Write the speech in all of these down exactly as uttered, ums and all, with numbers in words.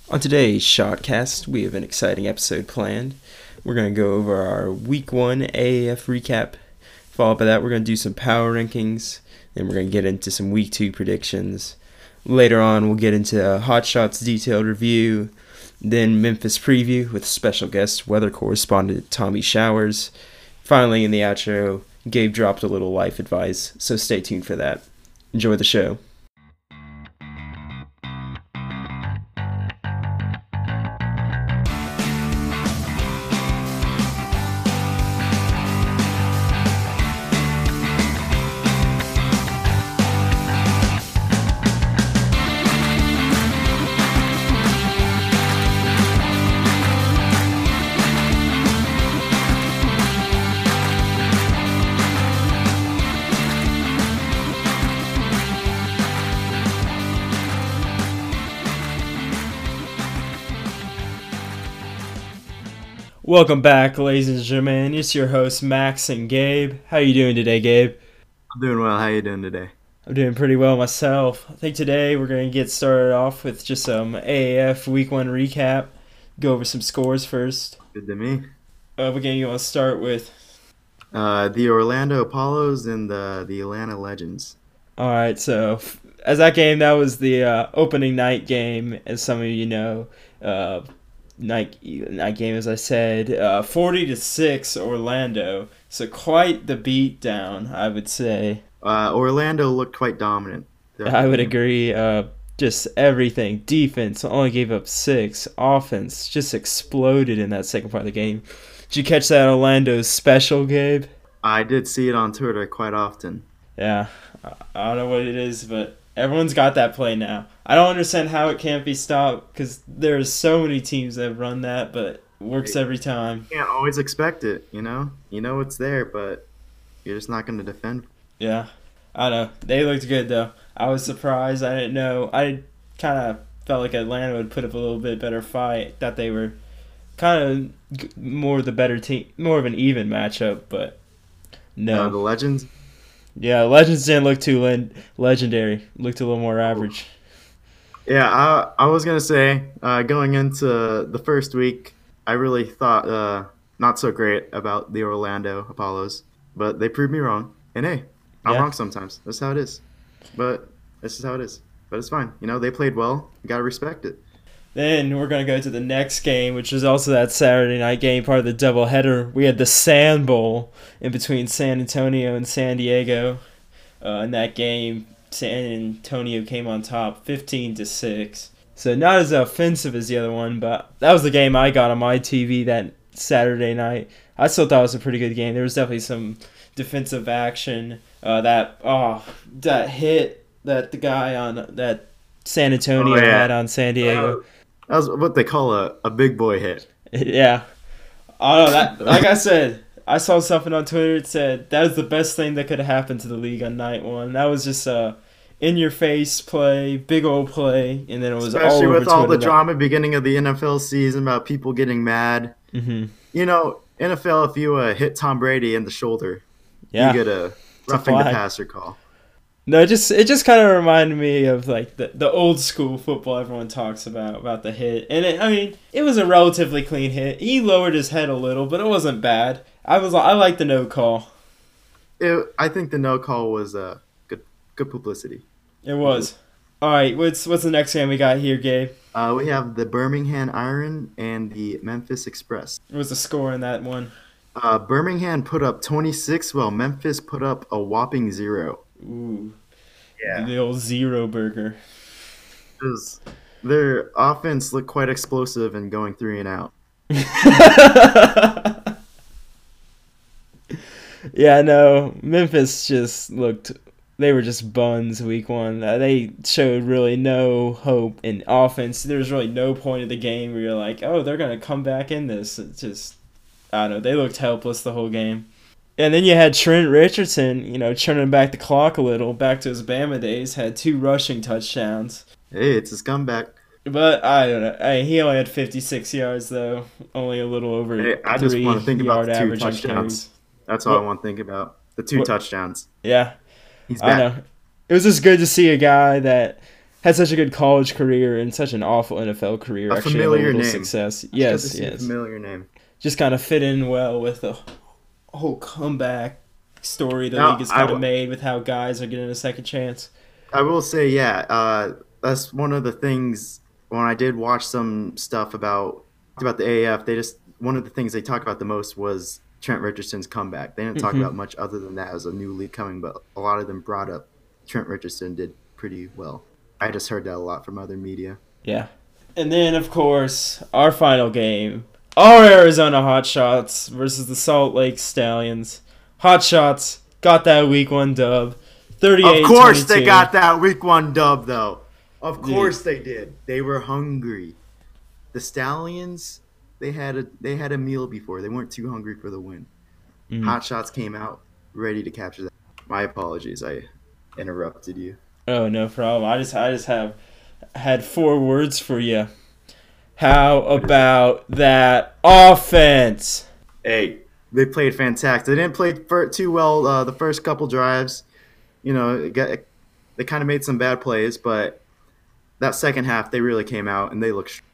On today's Shotcast, we have an exciting episode planned. We're going to go over our Week one A A F recap. Followed by that, we're going to do some power rankings. Then we're going to get into some Week two predictions. Later on, we'll get into a Hot Shots detailed review. Then Memphis preview with special guest weather correspondent Tommy Showers. Finally, in the outro, Gabe dropped a little life advice, so stay tuned for that. Enjoy the show. Welcome back, ladies and gentlemen. It's your hosts, Max and Gabe. How you doing today, Gabe? I'm doing well. How you doing today? I'm doing pretty well myself. I think today we're going to get started off with just some A A F Week one recap. Go over some scores first. Good to me. Uh, what game you want to start with? Uh, the Orlando Apollos and the, the Atlanta Legends. All right, so as that game, that was the uh, opening night game, as some of you know. Uh, night night game, as I said, uh, forty to six Orlando. So quite the beat down, I would say. Uh, Orlando looked quite dominant. I would agree. Uh, just everything. Defense only gave up six. Offense just exploded in that second part of the game. Did you catch that Orlando's special, Gabe? I did see it on Twitter quite often. Yeah, I don't know what it is, but everyone's got that play now. I don't understand how it can't be stopped because there's so many teams that have run that, but it works every time. You can't always expect it, you know? You know it's there, but you're just not going to defend. Yeah, I know. They looked good, though. I was surprised. I didn't know. I kind of felt like Atlanta would put up a little bit better fight, that they were kind of more the better team, more of an even matchup, but no. Uh, the Legends? Yeah, Legends didn't look too le- legendary. Looked a little more average. Yeah, I, I was going to say, uh, going into the first week, I really thought uh, not so great about the Orlando Apollos, but they proved me wrong. And hey, I'm Yeah. wrong sometimes. That's how it is. But this is how it is. But it's fine. You know, they played well. You got to respect it. Then we're going to go to the next game, which is also that Saturday night game, part of the doubleheader. We had the Sand Bowl in between San Antonio and San Diego. Uh, in that game, San Antonio came on top fifteen to six. So not as offensive as the other one, but that was the game I got on my T V that Saturday night. I still thought it was a pretty good game. There was definitely some defensive action. Uh, that oh, that hit that the guy on that San Antonio Oh, yeah. had on San Diego. Uh, that was what they call a, a big boy hit. Yeah. I don't know. That, like I said, I saw something on Twitter. It said that was the best thing that could have happened to the league on night one. That was just a in-your-face play, big old play, and then it was Especially all over with all Twitter the drama beginning of the N F L season about people getting mad. Mm-hmm. You know, N F L, if you uh, hit Tom Brady in the shoulder, Yeah. you get a roughing the passer call. No, it just it just kind of reminded me of like the, the old school football everyone talks about about the hit, and it, I mean it was a relatively clean hit. He lowered his head a little, but it wasn't bad. I was I like the no call. It, I think the no call was uh, good good publicity. It was. All right, what's what's the next game we got here, Gabe? Uh, we have the Birmingham Iron and the Memphis Express. What was the score in that one? Uh, Birmingham put up twenty-six, while Memphis put up a whopping zero. Ooh, the old zero burger. It was, their offense looked quite explosive and going three and out. Yeah, no, Memphis just looked. They were just buns week one. Uh, they showed really no hope in offense. There was really no point of the game where you're like, oh, they're gonna come back in this. It's just, I don't know. They looked helpless the whole game. And then you had Trent Richardson, you know, turning back the clock a little, back to his Bama days, had two rushing touchdowns. Hey, it's his comeback. But I don't know. I, he only had fifty-six yards, though. Only a little over Hey, I just three want to think about yard the two average on touchdowns. carries. That's all What- I want to think about. The two what- touchdowns. Yeah, He's I back. know. It was just good to see a guy that had such a good college career and such an awful N F L career. A actually, familiar a little name. success. It's Yes, good to see yes. a familiar name. Just kind of fit in well with the whole comeback story the Now, league has I kind of w- made with how guys are getting a second chance. I will say, yeah, uh, that's one of the things when I did watch some stuff about about the A A F. They just one of the things they talked about the most was Trent Richardson's comeback. They didn't talk hmm about much other than that as a new league coming, but a lot of them brought up Trent Richardson did pretty well. I just heard that a lot from other media. Yeah. And then, of course, our final game, our Arizona Hotshots versus the Salt Lake Stallions. Hotshots got that week one dub, thirty-eight Of course twenty-two. they got that week one dub, though. Of Dude. course they did. They were hungry. The Stallions, they had a they had a meal before. They weren't too hungry for the win. Mm. Hot Shots came out ready to capture that. My apologies, I interrupted you. Oh, no problem. I just I just have had four words for you. How about that offense? Hey, they played fantastic. They didn't play fir- too well uh, the first couple drives. You know, it got, they kind of made some bad plays, but that second half they really came out and they looked. Sh-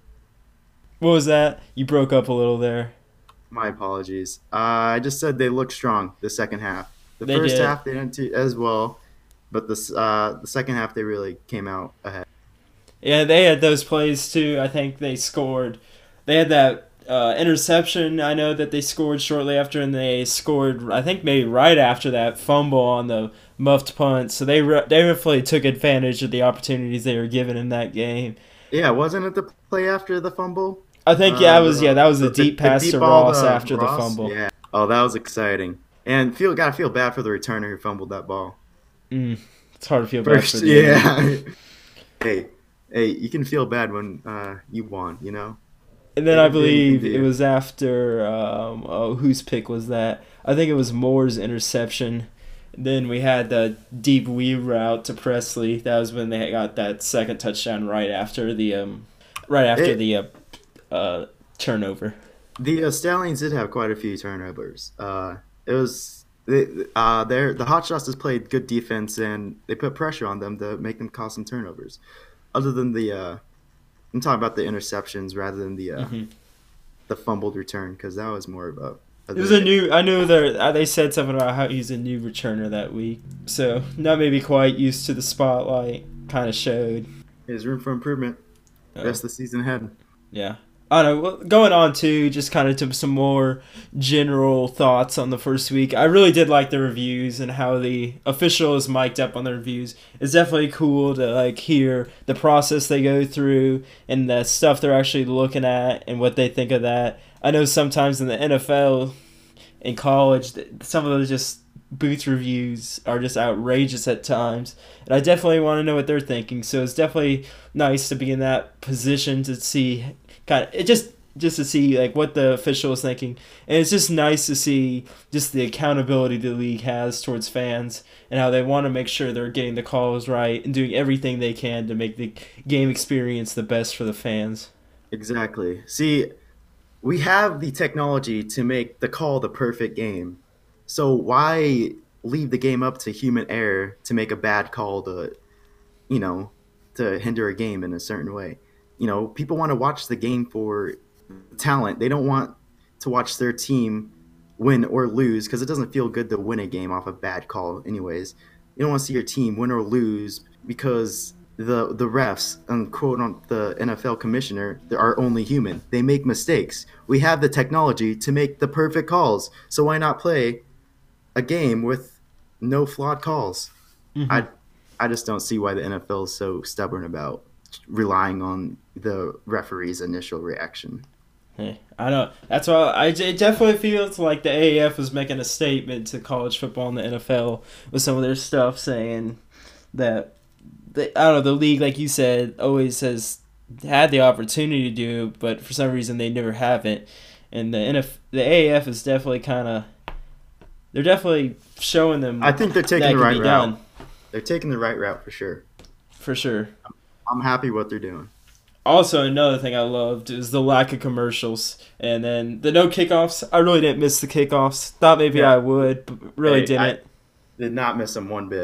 What was that? You broke up a little there. My apologies. Uh, I just said they looked strong the second half. The They first did. half they didn't do as well, but this uh, the second half they really came out ahead. Yeah, they had those plays too. I think they scored. They had that uh, interception. I know that they scored shortly after, and they scored. I think maybe right after that fumble on the muffed punt. So they re- they definitely took advantage of the opportunities they were given in that game. Yeah, wasn't it the play after the fumble? I think yeah, Uh, it was yeah that was the, the- deep the pass deep to ball Ross to after the Ross? fumble. Yeah. Oh, that was exciting. And feel gotta feel bad for the returner who fumbled that ball. Mm, it's hard to feel bad First, for the yeah. hey, hey, you can feel bad when uh, you won, you know. And then I Anything you believe can it do. was after um, oh whose pick was that? I think it was Moore's interception. Then we had the deep weave route to Presley. That was when they got that second touchdown right after the um, right after It- the uh, uh, turnover. The uh, Stallions did have quite a few turnovers. Uh, it was they, uh, their the Hot Shots just played good defense and they put pressure on them to make them cause some turnovers. Other than the, uh, I'm talking about the interceptions rather than the uh, hmm the fumbled return because that was more of a. It was a new. I knew there. They said something about how he's a new returner that week, so not maybe quite used to the spotlight. Kind of showed. There's room for improvement. Uh, Rest of the season ahead. Yeah. I don't know. Well, going on to just kind of to some more general thoughts on the first week. I really did like the reviews and how the officials mic'd up on the reviews. It's definitely cool to like hear the process they go through and the stuff they're actually looking at and what they think of that. I know sometimes in the N F L, in college, some of those just booth reviews are just outrageous at times, and I definitely want to know what they're thinking. So it's definitely nice to be in that position to see kind of it just just to see like what the official is thinking, and it's just nice to see just the accountability the league has towards fans and how they want to make sure they're getting the calls right and doing everything they can to make the game experience the best for the fans. Exactly. See, we have the technology to make the call the perfect game. So why leave the game up to human error to make a bad call to, you know, to hinder a game in a certain way? You know, people want to watch the game for talent. They don't want to watch their team win or lose because it doesn't feel good to win a game off a bad call anyways. You don't want to see your team win or lose because the the refs and quote on the N F L commissioner they are only human. They make mistakes. We have the technology to make the perfect calls. So why not play a game with no flawed calls? Mm-hmm. I I just don't see why the N F L is so stubborn about relying on the referee's initial reaction. Hey, I know. That's why I, it definitely feels like the A A F was making a statement to college football and the N F L with some of their stuff saying that, the, I don't know, the league, like you said, always has had the opportunity to do it, but for some reason they never haven't. And the N F, the A A F is definitely kind of, they're definitely showing them I think they're that taking can the right be route. done, They're taking the right route for sure. for sure. I'm happy what they're doing. Also, another thing I loved is the lack of commercials. And then the no kickoffs. I really didn't miss the kickoffs. Thought maybe Yeah. I would, but really Hey, didn't. I did not miss them one bit.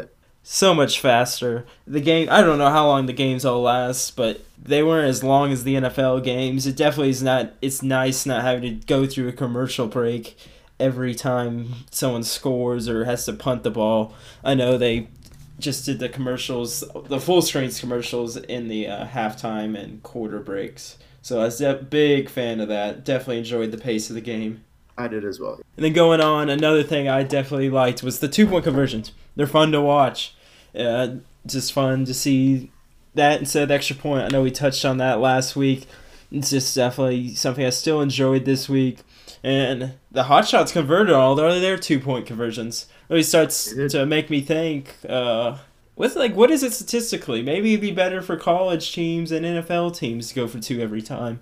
so much faster. The game, I don't know how long the games all last, but they weren't as long as the N F L games. It definitely is not, it's nice not having to go through a commercial break every time someone scores or has to punt the ball. I know they just did the commercials, the full screens commercials in the uh, halftime and quarter breaks. So I was a big fan of that. Definitely enjoyed the pace of the game. I did as well. And then going on, another thing I definitely liked was the two-point conversions. They're fun to watch. Uh, just fun to see that instead of the extra point. I know we touched on that last week. It's just definitely something I still enjoyed this week. And the hot shots converted all their, their two-point conversions. Really starts to make me think, uh, what's like, what is it statistically? Maybe it'd be better for college teams and N F L teams to go for two every time.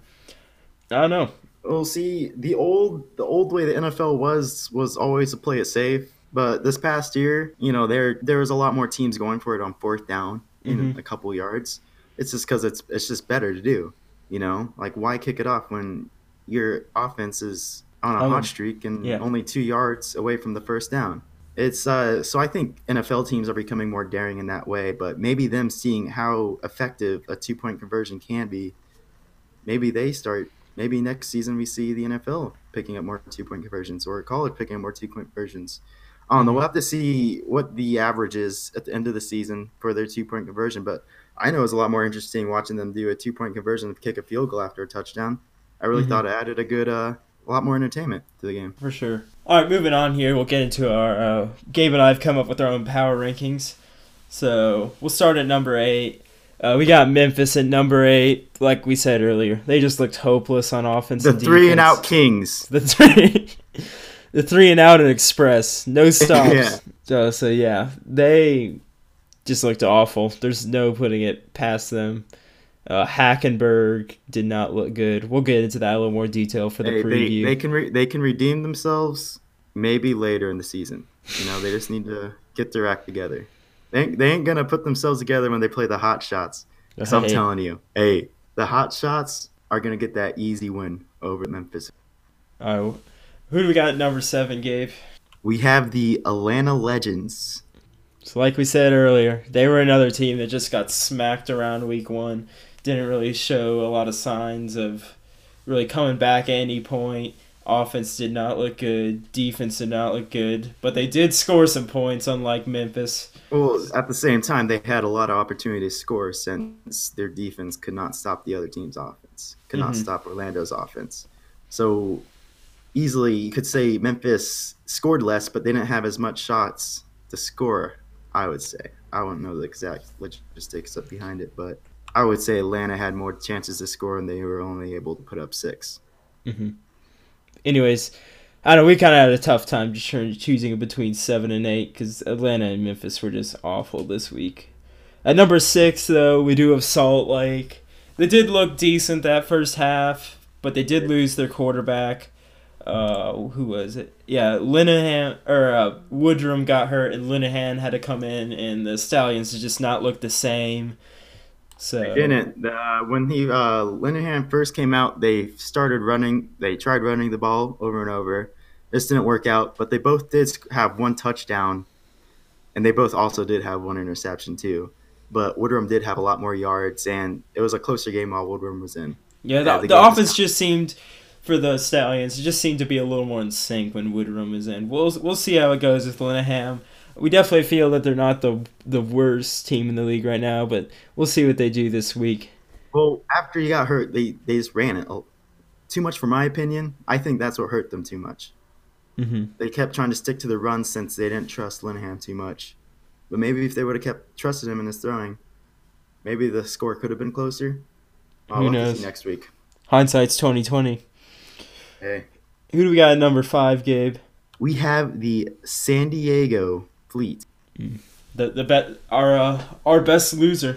I don't know. Well, see, the old the old way the N F L was was always to play it safe. But this past year, you know, there there was a lot more teams going for it on fourth down in Mm-hmm. a couple yards. It's just because it's it's just better to do. You know, like why kick it off when your offense is on a Oh, hot streak and yeah. only two yards away from the first down? It's uh, so I think N F L teams are becoming more daring in that way. But maybe them seeing how effective a two point conversion can be, maybe they start. Maybe next season we see the N F L picking up more two point conversions or college picking up more two point conversions. I don't know. We'll have to see what the average is at the end of the season for their two point conversion. But I know it's a lot more interesting watching them do a two point conversion and kick a field goal after a touchdown. I really Mm-hmm. thought it added a good, uh, a lot more entertainment to the game. For sure. All right, moving on here. We'll get into our. Uh, Gabe and I have come up with our own power rankings. So we'll start at number eight. Uh, we got Memphis at number eight. Like we said earlier, they just looked hopeless on offense. The and three and defense. out Kings. The three, the three and out and express, no stops. Yeah. So, so yeah, they just looked awful. There's no putting it past them. Uh, Hackenberg did not look good. We'll get into that in a little more detail for the Hey, they, preview. they can re- they can redeem themselves maybe later in the season. You know, they just need to get their act together. They ain't, they ain't gonna put themselves together when they play the hot shots. So I'm Hey. telling you, hey, the hot shots are gonna get that easy win over Memphis. All right, who do we got at number seven, Gabe? We have the Atlanta Legends. So like we said earlier, they were another team that just got smacked around week one. Didn't really show a lot of signs of really coming back at any point. Offense did not look good. Defense did not look good. But they did score some points, unlike Memphis. Well, at the same time, they had a lot of opportunity to score since their defense could not stop the other team's offense, could not Mhm. stop Orlando's offense. So easily, you could say Memphis scored less, but they didn't have as much shots to score, I would say. I don't know the exact logistics up behind it, but I would say Atlanta had more chances to score, and they were only able to put up six. Mm-hmm. Anyways, I don't know, we kind of had a tough time just trying- choosing between seven and eight because Atlanta and Memphis were just awful this week. At number six, though, we do have Salt Lake. They did look decent that first half, but they did lose their quarterback. Uh, who was it? Yeah, Linehan or uh, Woodrum got hurt, and Linehan had to come in, and the Stallions did just not look the same. So They didn't. Uh, when he uh, Linehan first came out, they started running. They tried running the ball over and over. This didn't work out, but they both did have one touchdown, and they both also did have one interception too. But Woodrum did have a lot more yards, and it was a closer game while Woodrum was in. Yeah, the, Yeah, the the game was- offense just seemed, for the Stallions, it just seemed to be a little more in sync when Woodrum is in. We'll we'll see how it goes with Linehan. We definitely feel that they're not the the worst team in the league right now, but we'll see what they do this week. Well, after he got hurt, they, they just ran it. Oh, too much for my opinion. I think that's what hurt them too much. Mm-hmm. They kept trying to stick to the run since they didn't trust Linehan too much. But maybe if they would have kept trusted him in his throwing, maybe the score could have been closer. I'll Who have to knows? see next week. Hindsight's twenty twenty. Hey. Who do we got at number five, Gabe? We have the San Diego Fleet. The the bet our uh, our best loser.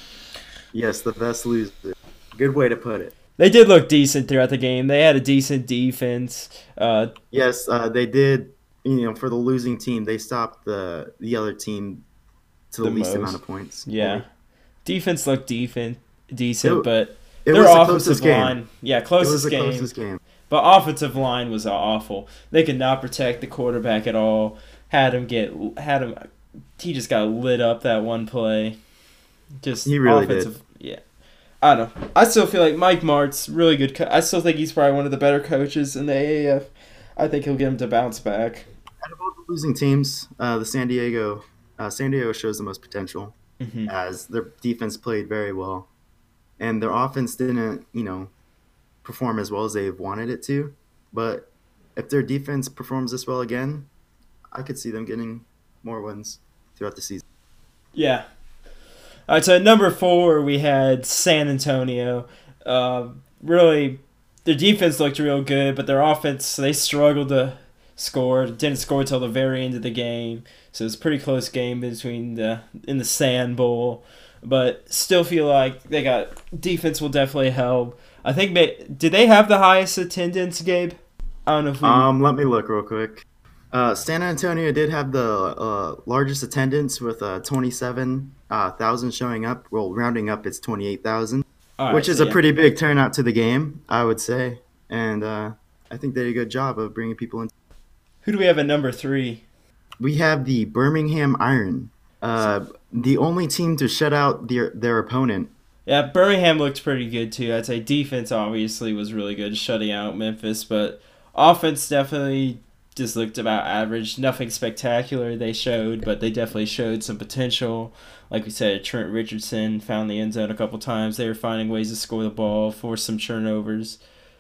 Yes, the best loser. Good way to put it. They did look decent throughout the game. They had a decent defense. Uh, Yes, uh, they did. You know, for the losing team, they stopped the the other team to the, The least most. amount of points. yeah, defense looked defense decent, It- but It their was the offensive closest game. line, yeah, It was closest the game. closest game. But offensive line was awful. They could not protect the quarterback at all. Had him get had him he just got lit up that one play. Just He really offensive, did. yeah. I don't know. I still feel like Mike Martz really good. Co- I still think he's probably one of the better coaches in the A A F. I think he'll get him to bounce back. Out of all the losing teams, uh, the San Diego, uh, San Diego shows the most potential Hmm. as their defense played very well, and their offense didn't, you know, perform as well as they wanted it to. But if their defense performs this well again, I could see them getting more wins throughout the season. Yeah. All right, so at number four, we had San Antonio. Uh, really, their defense looked real good, but their offense, they struggled to score. Didn't score until the very end of the game. So it's a pretty close game between the in the Sand Bowl. But still feel like they got defense will definitely help. I think, may, did they have the highest attendance, Gabe? I don't know if we. Um, let me look real quick. Uh, San Antonio did have the uh, largest attendance with uh, twenty-seven thousand showing up. Well, rounding up, it's twenty-eight thousand, All right, which is so a yeah. pretty big turnout to the game, I would say. And uh, I think they did a good job of bringing people in. Who do we have at number three? We have the Birmingham Iron, uh, the only team to shut out their, their opponent. Yeah, Birmingham looked pretty good too. I'd say defense obviously was really good, shutting out Memphis, but offense definitely just looked about average. Nothing spectacular they showed, but they definitely showed some potential. Like we said, Trent Richardson found the end zone a couple times. They were finding ways to score the ball, force some turnovers.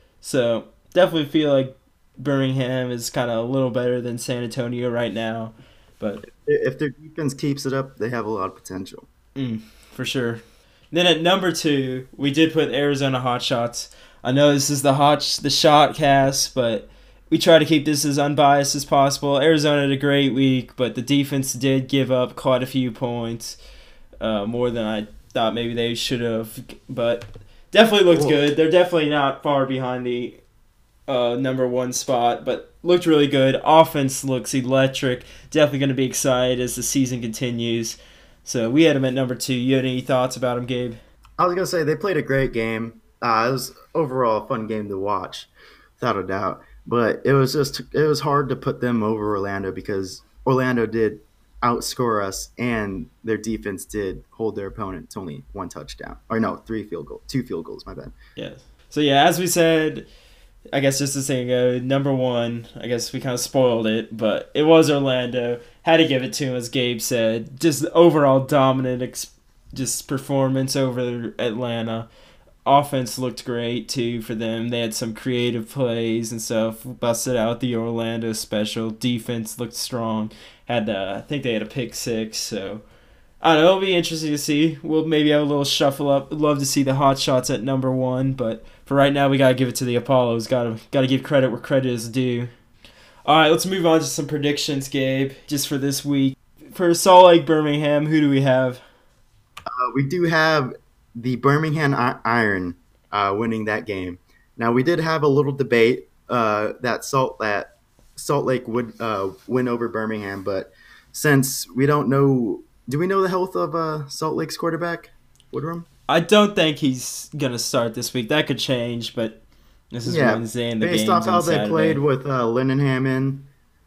So definitely feel like Birmingham is kind of a little better than San Antonio right now, but If their defense keeps it up, they have a lot of potential. mm, for sure. Then at number two, we did put Arizona Hotshots. I know this is the hot the shot cast, but we try to keep this as unbiased as possible. Arizona had a great week, but the defense did give up quite a few points, uh, more than I thought maybe they should have. But definitely looked Cool. good. They're definitely not far behind the uh, number one spot, but looked really good. Offense looks electric. Definitely going to be excited as the season continues. So we had them at number two. You had any thoughts about them, Gabe? I was gonna say they played a great game. Uh, it was overall a fun game to watch, without a doubt. But it was just it was hard to put them over Orlando because Orlando did outscore us, and their defense did hold their opponent to only one touchdown. Or no, three field goals, two field goals. My bad. Yes. So yeah, as we said, I guess just a second ago, number one, I guess we kind of spoiled it, but it was Orlando. Had to give it to him, as Gabe said. Just overall dominant, ex- just performance over Atlanta. Offense looked great too for them. They had some creative plays and stuff. Busted out the Orlando special. Defense looked strong. Had uh, I think they had a pick six. So I don't know. It'll be interesting to see. We'll maybe have a little shuffle up. Love to see the hot shots at number one, but for right now, we gotta give it to the Apollos. Gotta gotta give credit where credit is due. All right, let's move on to some predictions, Gabe. Just for this week, for Salt Lake Birmingham, who do we have? Uh, we do have the Birmingham I- Iron uh, winning that game. Now we did have a little debate uh, that Salt that Salt Lake would uh, win over Birmingham, but since we don't know, do we know the health of uh, Salt Lake's quarterback, Woodrum? I don't think he's gonna start this week. That could change, but this is Yeah, Wednesday and the based game's off how on they Saturday. played with uh, Lindenham in,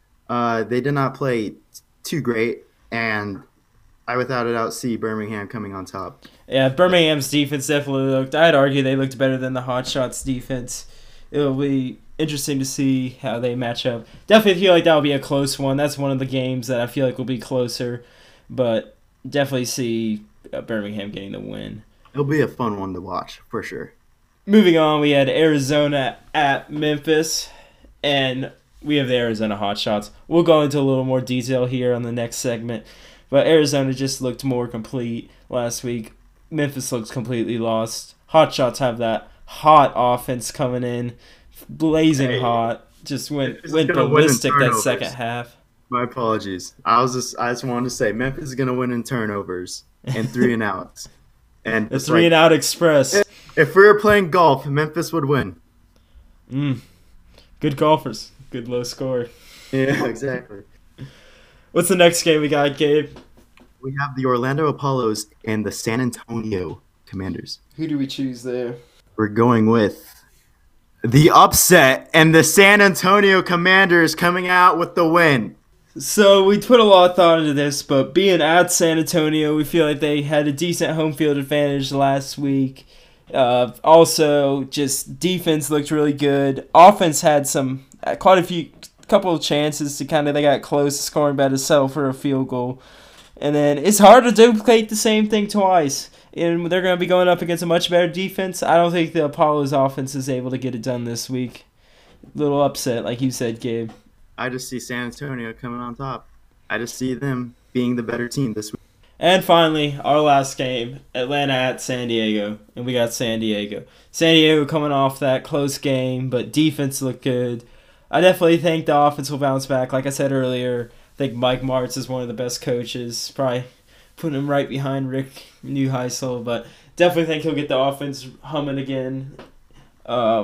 uh, they did not play t- too great, and I without a doubt see Birmingham coming on top. Yeah, Birmingham's defense definitely looked. I'd argue they looked better than the Hotshots defense. It'll be interesting to see how they match up. Definitely feel like that'll be a close one. That's one of the games that I feel like will be closer, but definitely see uh, Birmingham getting the win. It'll be a fun one to watch for sure. Moving on, we had Arizona at Memphis, and we have the Arizona Hotshots. We'll go into a little more detail here on the next segment, but Arizona just looked more complete last week. Memphis looks completely lost. Hotshots have that hot offense coming in, blazing Hey, hot. Just went Memphis is went gonna win in ballistic that turnovers. second half. My apologies. I was just I just wanted to say Memphis is gonna win in turnovers and three and outs. And The it's three like, and out express. if we were playing golf, Memphis would win. Mm. Good golfers. Good low score. Yeah, exactly. What's the next game we got, Gabe? We have the Orlando Apollos and the San Antonio Commanders. Who do we choose there? We're going with the upset and the San Antonio Commanders coming out with the win. So we put a lot of thought into this, but being at San Antonio, we feel like they had a decent home field advantage last week. Uh, also, just defense looked really good. Offense had some quite a few couple of chances to kind of they got close to scoring, but had to settle for a field goal. And then it's hard to duplicate the same thing twice. And they're going to be going up against a much better defense. I don't think the Apollo's offense is able to get it done this week. Little upset, like you said, Gabe. I just see San Antonio coming on top. I just see them being the better team this week. And finally, our last game, Atlanta at San Diego. And we got San Diego. San Diego coming off that close game, but defense looked good. I definitely think the offense will bounce back. Like I said earlier, I think Mike Martz is one of the best coaches. Probably putting him right behind Rick Neuheisel, but definitely think he'll get the offense humming again. Uh,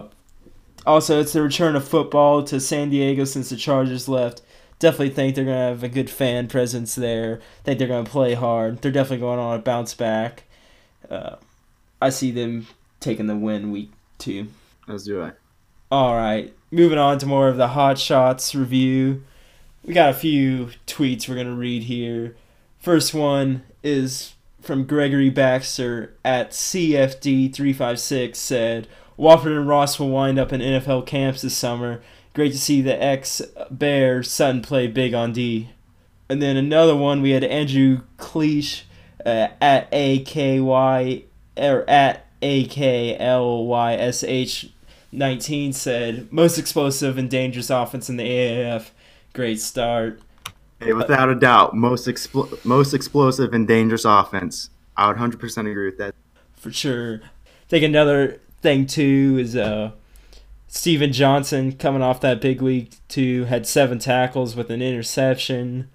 also, it's the return of football to San Diego since the Chargers left. Definitely think they're going to have a good fan presence there. Think they're going to play hard. They're definitely going on a bounce back. Uh, I see them taking the win week two. As do I. All right. Moving on to more of the Hot Shots review. We got a few tweets we're going to read here. First one is from Gregory Baxter at C F D three five six said, Wofford and Ross will wind up in N F L camps this summer. Great to see the ex-Bear Sutton play big on D. And then another one, we had Andrew Cleach uh, at A K Y or at A K L Y S H nineteen said, most explosive and dangerous offense in the A A F. Great start. Hey, without a doubt, most expl- most explosive and dangerous offense. I would one hundred percent agree with that. For sure. I think another thing, too, is uh, Steven Johnson coming off that big week, too, had seven tackles with an interception.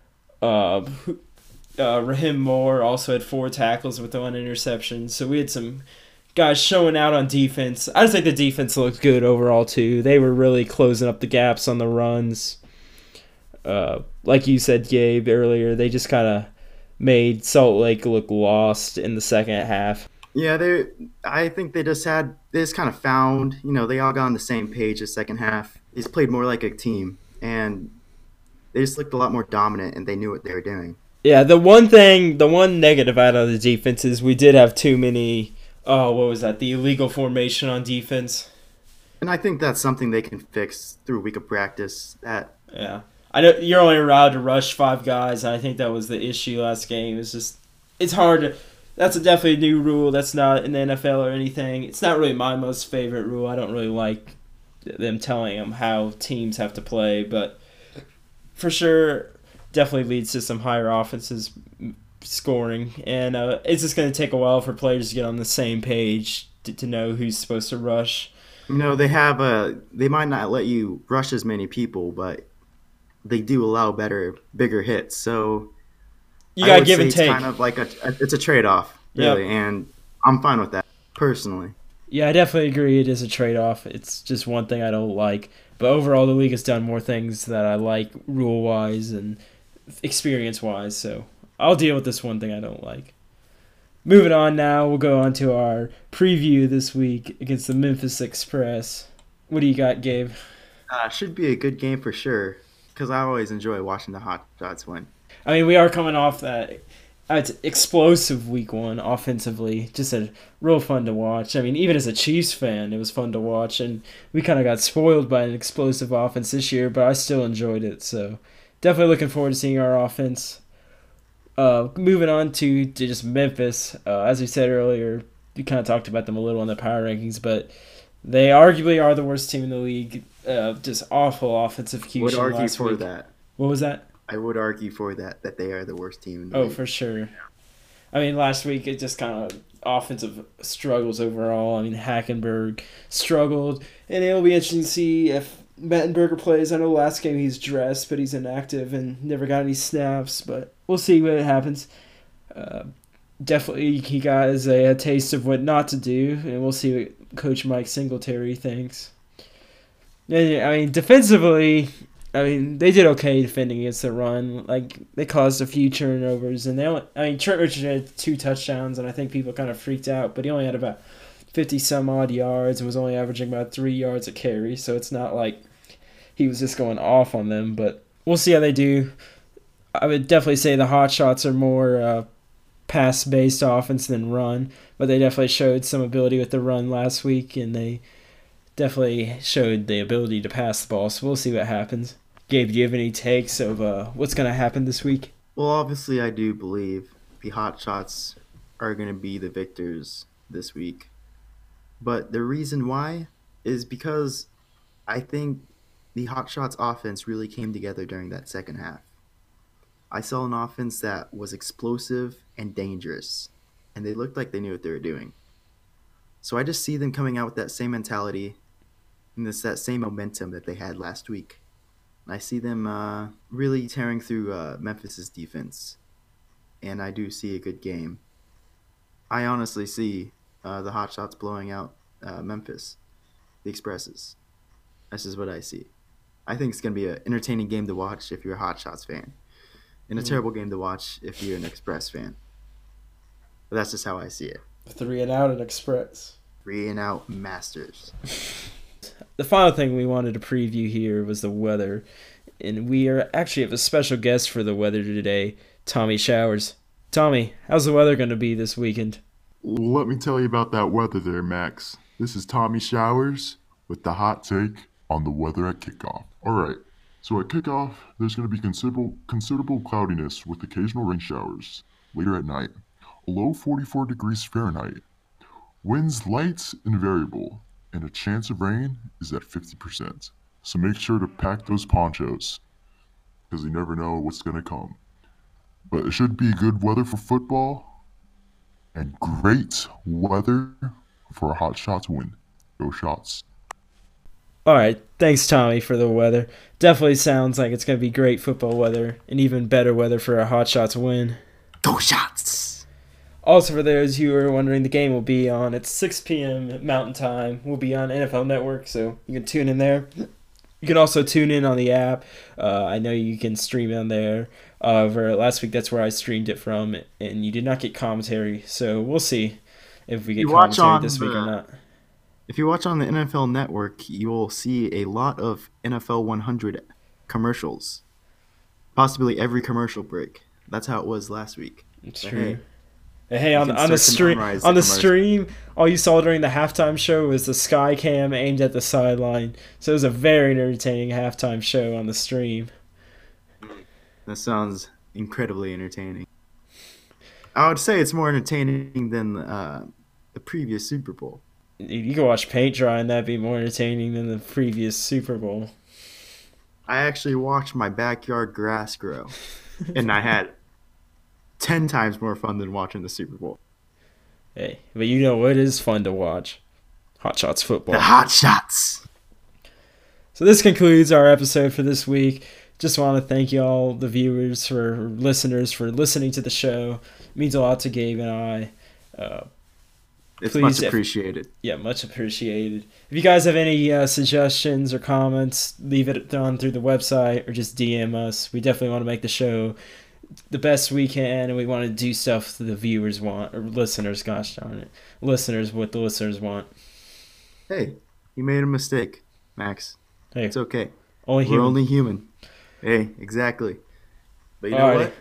Uh, uh, Raheem Moore also had four tackles with one interception. So we had some guys showing out on defense. I just think the defense looked good overall, too. They were really closing up the gaps on the runs. Uh, like you said, Gabe, earlier, they just kind of made Salt Lake look lost in the second half. Yeah, they. I think they just had they just kind of found, you know, they all got on the same page the second half. They just played more like a team, and they just looked a lot more dominant, and they knew what they were doing. Yeah, the one thing, the one negative out of the defense is we did have too many. Oh, what was that? The illegal formation on defense. And I think that's something they can fix through a week of practice. That yeah. I know you're only allowed to rush five guys, and I think that was the issue last game. It's just, it's hard to, that's a definitely a new rule. That's not in the N F L or anything. It's not really my most favorite rule. I don't really like them telling them how teams have to play, but for sure, definitely leads to some higher offenses scoring. And uh, it's just going to take a while for players to get on the same page to, to know who's supposed to rush. You know, they have a, they might not let you rush as many people, but they do allow better, bigger hits. So you gotta give and it's take. Kind of like a, it's a trade-off, really, yep. And I'm fine with that personally. Yeah, I definitely agree. It is a trade-off. It's just one thing I don't like, but overall, the league has done more things that I like rule-wise and experience-wise. So I'll deal with this one thing I don't like. Moving on now, we'll go on to our preview this week against the Memphis Express. What do you got, Gabe? Uh, should be a good game for sure. Because I always enjoy watching the Hot Shots win. I mean, we are coming off that uh, explosive week one offensively. Just a real fun to watch. I mean, even as a Chiefs fan, it was fun to watch. And we kind of got spoiled by an explosive offense this year, but I still enjoyed it. So definitely looking forward to seeing our offense. Uh, moving on to, to just Memphis. Uh, as we said earlier, we kind of talked about them a little in the power rankings, but they arguably are the worst team in the league. Uh, just awful offensive execution. Would argue last for week. that. What was that? I would argue for that, that they are the worst team in the oh, league. Oh, for sure. I mean, last week it just kind of offensive struggles overall. I mean, Hackenberg struggled, and it'll be interesting to see if Mettenberger plays. I know last game he's dressed, but he's inactive and never got any snaps, but we'll see what happens. Uh, definitely he got us a, a taste of what not to do, and we'll see what Coach Mike Singletary thinks. And, I mean, defensively, I mean, they did okay defending against the run. Like, they caused a few turnovers, and they only, I mean, Trent Richardson had two touchdowns, and I think people kind of freaked out, but he only had about fifty some odd yards and was only averaging about three yards a carry, so it's not like he was just going off on them, but we'll see how they do. I would definitely say the Hot Shots are more uh, pass-based offense than run, but they definitely showed some ability with the run last week, and they definitely showed the ability to pass the ball. So we'll see what happens. Gabe, do you have any takes of uh, what's going to happen this week? Well, obviously, I do believe the Hot Shots are going to be the victors this week. But the reason why is because I think the Hot Shots offense really came together during that second half. I saw an offense that was explosive and dangerous, and they looked like they knew what they were doing. So I just see them coming out with that same mentality and this that same momentum that they had last week. I see them uh, really tearing through uh, Memphis's defense, and I do see a good game. I honestly see uh, the Hot Shots blowing out uh, Memphis, the Expresses. This is what I see. I think it's going to be an entertaining game to watch if you're a Hot Shots fan, and a mm. terrible game to watch if you're an Express fan. But that's just how I see it. Three and out at Express. Three and out masters. The final thing we wanted to preview here was the weather, and we are actually have a special guest for the weather today, Tommy Showers. Tommy, how's the weather going to be this weekend? Let me tell you about that weather there, Max. This is Tommy Showers with the hot take on the weather at kickoff. All right, so at kickoff, there's going to be considerable considerable cloudiness with occasional rain showers later at night. A low forty-four degrees Fahrenheit. Winds light and variable, and a chance of rain is at fifty percent. So make sure to pack those ponchos, because you never know what's going to come. But it should be good weather for football, and great weather for a Hot Shots win. Go Shots. All right, thanks, Tommy, for the weather. Definitely sounds like it's going to be great football weather, and even better weather for a Hot Shots win. Go Shots! Also, for those who are wondering, the game will be on at six p.m. Mountain Time. We'll be on N F L Network, so you can tune in there. You can also tune in on the app. Uh, I know you can stream on there. However, last week that's where I streamed it from, and you did not get commentary. So we'll see if we get commentary this week the, or not. If you watch on the N F L Network, you will see a lot of N F L one hundred commercials. Possibly every commercial break. That's how it was last week. It's true. Hey, hey on, on the stream, on the, the stream, all you saw during the halftime show was the sky cam aimed at the sideline. So it was a very entertaining halftime show on the stream. That sounds incredibly entertaining. I would say it's more entertaining than uh, the previous Super Bowl. You can watch paint dry, and that'd be more entertaining than the previous Super Bowl. I actually watched my backyard grass grow, and I had ten times more fun than watching the Super Bowl. Hey, but you know what is fun to watch? Hot Shots football. The Hot Shots! So this concludes our episode for this week. Just want to thank you all, the viewers, for listeners, for listening to the show. It means a lot to Gabe and I. Uh, it's please, much appreciated. If, yeah, much appreciated. If you guys have any uh, suggestions or comments, leave it on through the website or just D M us. We definitely want to make the show the best we can, and we want to do stuff that the viewers want, or listeners, gosh darn it. Listeners, what the listeners want. Hey, you made a mistake, Max. Hey, it's okay. Only We're human. only human. Hey, exactly. But you know Alrighty.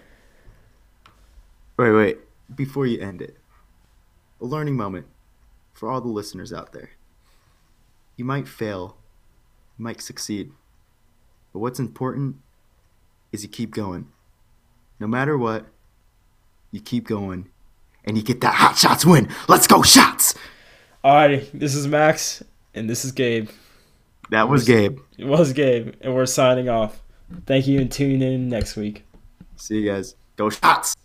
what? Wait, wait. Before you end it, a learning moment for all the listeners out there. You might fail. You might succeed. But what's important is you keep going. No matter what, you keep going, and you get that Hot Shots win. Let's go, Shots! Alrighty, this is Max, and this is Gabe. That was Gabe. It was Gabe, and we're signing off. Thank you, and tune in next week. See you guys. Go Shots!